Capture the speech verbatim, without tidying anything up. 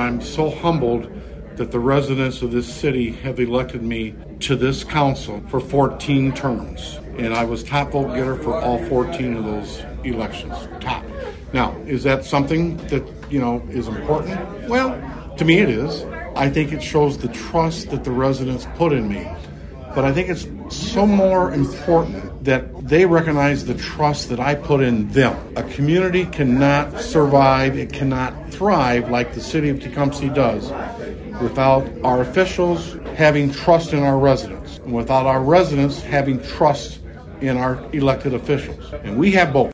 I'm so humbled that the residents of this city have elected me to this council for fourteen terms. And I was top vote getter for all fourteen of those elections. Top. Now, is that something that, you know, is important? Well, to me it is. I think it shows the trust that the residents put in me. But I think it's so more important that they recognize the trust that I put in them. A community cannot survive, it cannot thrive like the city of Tecumseh does without our officials having trust in our residents and without our residents having trust in our elected officials. And we have both.